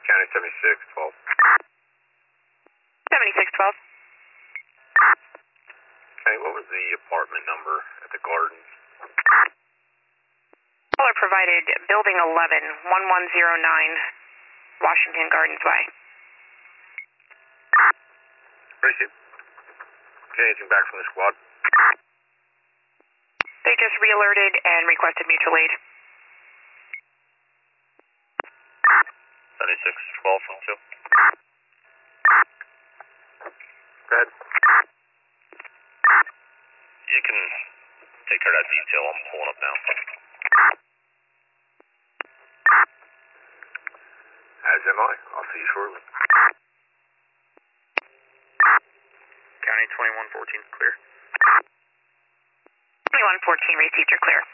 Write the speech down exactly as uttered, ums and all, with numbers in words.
County seventy-six twelve. seventy-six twelve. County, what was the apartment number at the Gardens? Caller provided Building eleven, one one zero nine, Washington Gardens Way. Appreciate it. Okay, anything back from the squad? They just re-alerted and requested mutual aid. seventy-six twelve from two. Go ahead. You can take care of that detail. I'm pulling up now. As am I. I'll see you shortly. County twenty-one fourteen, clear. twenty-one fourteen, received, you're clear.